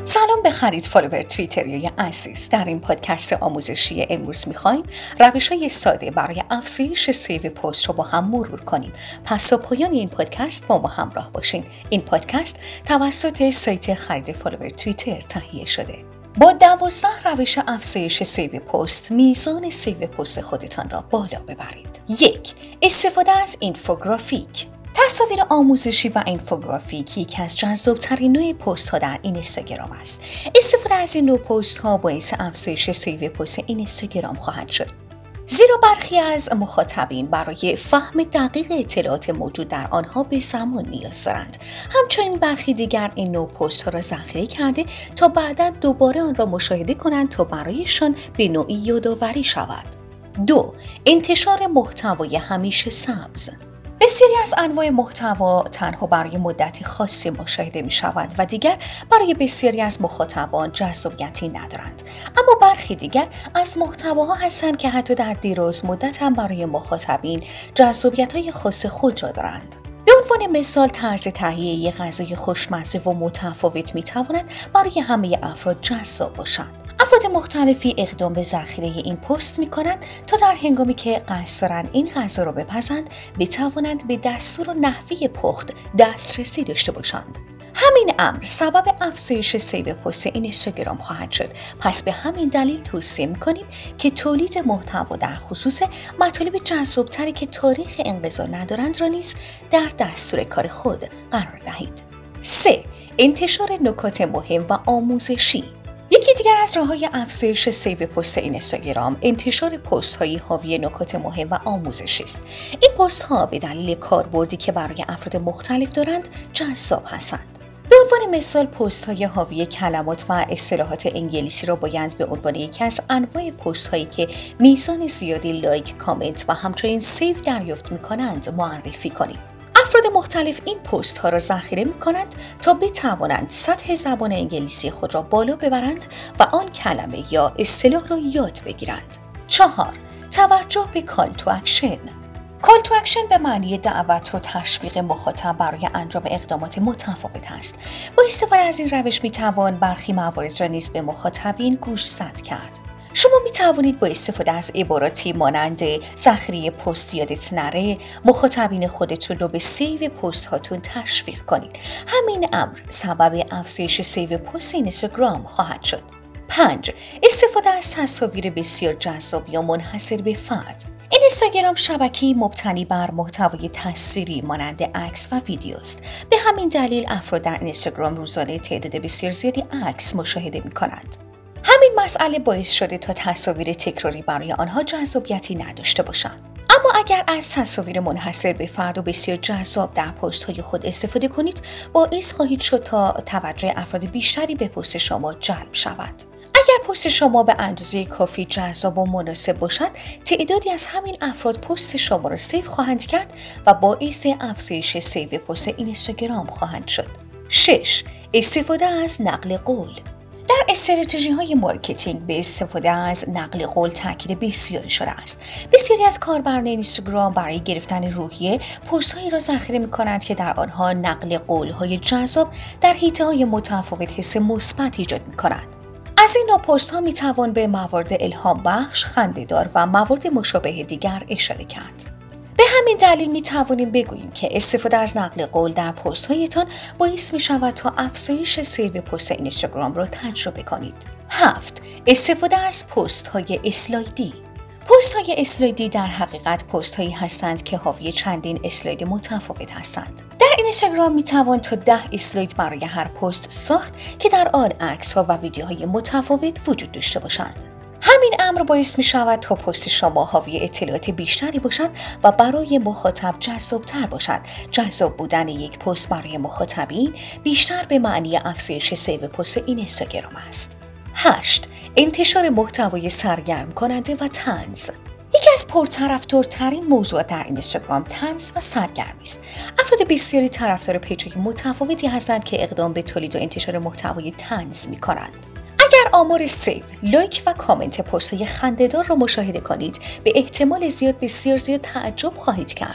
سلام به خرید فالوور توییتری عزیز. در این پادکست آموزشی امروز می‌خوایم روش‌های ساده برای افزایش سیو پست رو با هم مرور کنیم. پس تا پایان این پادکست با ما همراه باشین. این پادکست توسط سایت خرید فالوور توییتر تهیه شده. با 12 روش افزایش سیو پست میزان سیو پست خودتان را بالا ببرید. 1. استفاده از اینفوگرافیک. تصاویر آموزشی و اینفوگرافیک یکی از جذاب‌ترین نوع پست‌ها در اینستاگرام است. استفاده از این نوع پست‌ها باعث افزایش سیو پست اینستاگرام خواهد شد. زیرا برخی از مخاطبین برای فهم دقیق اطلاعات موجود در آنها به زمان نیاز دارند. همچنین برخی دیگر این نوع پست‌ها را ذخیره کرده تا بعداً دوباره آن را مشاهده کنند تا برایشان به نوعی یادآوری شود. 2. انتشار محتوای همیشه سبز. بسیاری از انواع محتوا تنها برای مدتی خاصی مشاهده می شود و دیگر برای بسیاری از مخاطبان جذابیتی ندارند. اما برخی دیگر از محتواها هستند که حتی در دراز مدت هم برای مخاطبین جذابیت‌های خاص خود را دارند. به عنوان مثال طرز تهیه یک غذای خوشمزه و متفاوت می تواند برای همه افراد جذاب باشد. افراد مختلفی اقدام به ذخیره این پست می کنند تا در هنگامی که قصد دارند این غذا را بپزند بتوانند به دستور و نحوه پخت دسترسی داشته باشند. همین امر سبب افزایش سیو پست اینستاگرام خواهد شد. پس به همین دلیل توصیه می‌کنیم که تولید محتوا در خصوص مطالب جذاب‌تری که تاریخ انقضا ندارند را نیز در دستور کار خود قرار دهید. 3. انتشار نکات مهم و آموزشی. یکی دیگر از راه‌های افزایش سیو پست اینستاگرام انتشار پست‌های حاوی نکات مهم و آموزشی است. این پست‌ها به دلیل کاربردی که برای افراد مختلف دارند جذاب هستند. به عنوان مثال پست‌های حاوی کلمات و اصطلاحات انگلیسی را باید به عنوان یکی از انواع پست‌هایی که میزان زیادی لایک، کامنت و همچنین سیو دریافت می‌کنند معرفی کنیم. افراد مختلف این پست ها را ذخیره می کنند تا بتوانند سطح زبان انگلیسی خود را بالا ببرند و آن کلمه یا اصطلاح را یاد بگیرند. 4. توجه به کال تو اکشن. کال تو اکشن به معنی دعوت و تشویق مخاطب برای انجام اقدامات متفاوت است. با استفاده از این روش می توان برخی موارد را نیز به مخاطبین گوشزد کرد. شما می توانید با استفاده از عباراتی مانند ذخیره پست یادت نره مخاطبین خودتون رو به سیو پست هاتون تشویق کنید. همین امر سبب افزایش سیو پست اینستاگرام خواهد شد. 5. استفاده از تصاویر بسیار جذاب یا منحصر به فرد. اینستاگرام شبکه‌ای مبتنی بر محتوای تصویری مانند عکس و ویدیوست. به همین دلیل افراد در اینستاگرام روزانه تعداد بسیار زیادی عکس مشاهده می‌کنند. همین مسئله باعث شده تا تصاویر تکراری برای آنها جذابیتی نداشته باشند. اما اگر از تصاویر منحصر به فرد و بسیار جذاب در پست‌های خود استفاده کنید، باعث خواهید شد تا توجه افراد بیشتری به پست شما جلب شود. اگر پست شما به اندازه کافی جذاب و مناسب باشد، تعدادی از همین افراد پست شما را سیو خواهند کرد و باعث افزایش سیو پست اینستاگرام خواهند شد. 6. استفاده از نقل قول. در استراتژی‌های مارکتینگ به استفاده از نقل قول تاکید بسیاری شده است. بسیاری از کاربران اینستاگرام برای گرفتن روحیه پست‌هایی را ذخیره می‌کنند که در آنها نقل قول‌های جذاب در حیطه‌های متفاوت حس مثبت ایجاد می‌کنند. از این نوع پست‌ها می‌توان به موارد الهام بخش، خنده‌دار و موارد مشابه دیگر اشاره کرد. به همین دلیل می توانیم بگوییم که استفاده از نقل قول در پست هایتان باعث می شود تا افزایش سیو پست اینستاگرام را تجربه کنید. 7. استفاده از پست های اسلایدی. پست های اسلایدی در حقیقت پست هایی هستند که حاوی چندین اسلاید متفاوت هستند. در اینستاگرام می توان تا 10 اسلاید برای هر پست ساخت که در آن عکس ها و ویدیوهای متفاوت وجود داشته باشند. همین امر باعث می شود تا پست شما حاوی اطلاعات بیشتری باشد و برای مخاطب جذاب‌تر باشد. جذاب بودن یک پست برای مخاطبین بیشتر به معنی افزایش سیو پست اینستاگرام است. 8. انتشار محتوای سرگرم کننده و طنز. یکی از پرطرفدارترین موضوعات در اینستاگرام طنز و سرگرمی است. افراد بسیاری طرفدار پیج‌های متفاوتی هستند که اقدام به تولید و انتشار محتوای طنز می‌کنند. اگر آمار سیو، لایک و کامنت پست‌های خنده‌دار را مشاهده کنید، به احتمال زیاد بسیار زیاد تعجب خواهید کرد.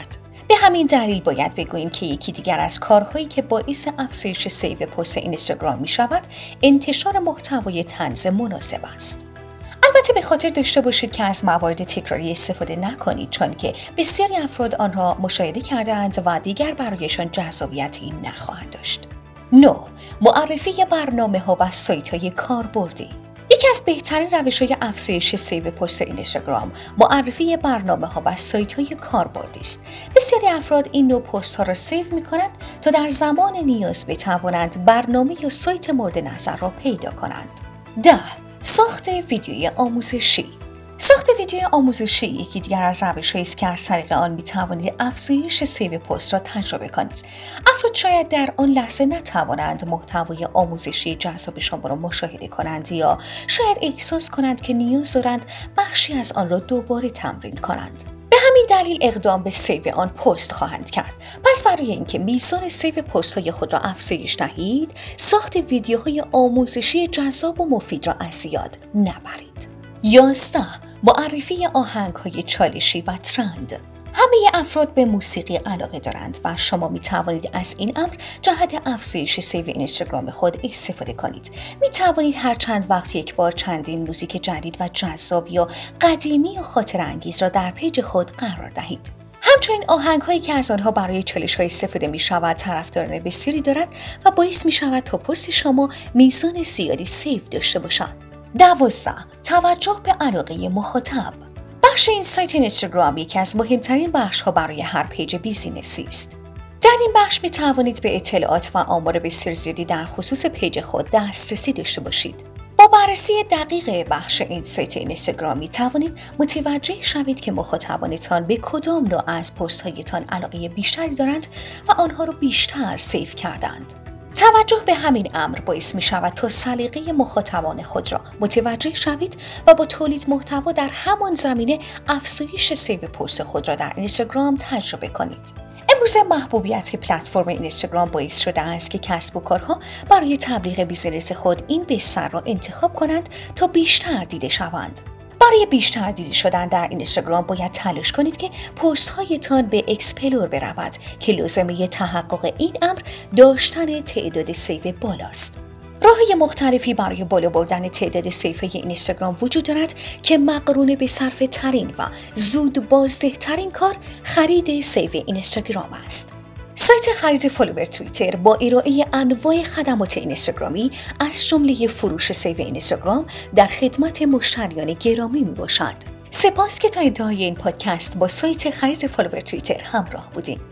به همین دلیل باید بگوییم که یکی دیگر از کارهایی که باعث افزایش سیو پست اینستاگرام می شود انتشار محتوای طنز مناسب است. البته به خاطر داشته باشید که از موارد تکراری استفاده نکنید، چون که بسیاری افراد آن را مشاهده کرده‌اند و دیگر برایشان جذابیتی نخواهد داشت. 9. معرفی برنامه‌ها و سایت‌های کاربردی. یکی از بهترین روش‌های افزایش سیو پست اینستاگرام معرفی برنامه‌ها و سایت‌های کاربردی است. بسیاری افراد این نوع پست‌ها را سیو می‌کنند تا در زمان نیاز بتوانند برنامه یا سایت مورد نظر را پیدا کنند. 10. ساخت ویدیوی آموزشی. ساخت ویدیوی آموزشی یکی دیگر از روش‌هایی است که از طریق آن می‌توانید افزایش سیو پست را تجربه کنید. افراد شاید در آن لحظه نتوانند محتوای آموزشی جذاب شما را مشاهده کنند یا شاید احساس کنند که نیاز دارند بخشی از آن را دوباره تمرین کنند. به همین دلیل اقدام به سیو آن پست خواهند کرد. پس برای اینکه میزان سیو پست‌های خود را افزایش دهید، ساخت ویدیوهای آموزشی جذاب و مفید را از یاد نبرید. 11. معرفی آهنگ‌های چالشی و ترند. همه افراد به موسیقی علاقه دارند و شما می توانید از این امر جهت افزایش سیو اینستاگرام خود استفاده کنید. می توانید هر چند وقت یک بار چندین موزیک جدید و جذاب یا قدیمی یا خاطر انگیز را در پیج خود قرار دهید. همچنین آهنگ‌هایی که از آنها برای چالش‌های استفاده می‌شود طرفداران بسیاری دارد و باعث می‌شود تا پست شما میزان زیادی سیو داشته باشد. 12. توجه به علاقه مخاطب. بخش این سایت اینستاگرام یکی از مهمترین بخش‌ها برای هر پیج بیزینسی است. در این بخش می توانید به اطلاعات و آمار بسیار زیادی در خصوص پیج خود دسترسی داشته باشید. با بررسی دقیق بخش این سایت اینستاگرام می توانید متوجه شوید که مخاطبانتان به کدام نوع از پست‌هایتان علاقه بیشتری دارند و آنها را بیشتر سیو کردند. توجه به همین امر باعث می شود تا سلیقه مخاطبان خود را متوجه شوید و با تولید محتوا در همان زمینه افزایش سیو پست خود را در اینستاگرام تجربه کنید. امروزه محبوبیت پلتفرم اینستاگرام باعث شده است که کسب و کارها برای تبلیغ بیزینس خود این بستر را انتخاب کنند تا بیشتر دیده شوند. برای بیشتر دیده شدن در اینستاگرام باید تلاش کنید که پست هایتان به اکسپلور برود که لازمه تحقق این امر داشتن تعداد سیو بالاست. راه‌های مختلفی برای بالا بردن تعداد سیو‌های اینستاگرام وجود دارد که مقرون به صرفه ترین و زود بازده ترین کار خرید سیو اینستاگرام است. سایت خرید فالوور توییتر با ارائه انواع خدمات اینستاگرامی از جمله فروش سیو اینستاگرام در خدمت مشتریان گرامی میباشد. سپاس که تا انتهای این پادکست با سایت خرید فالوور توییتر همراه بودیم.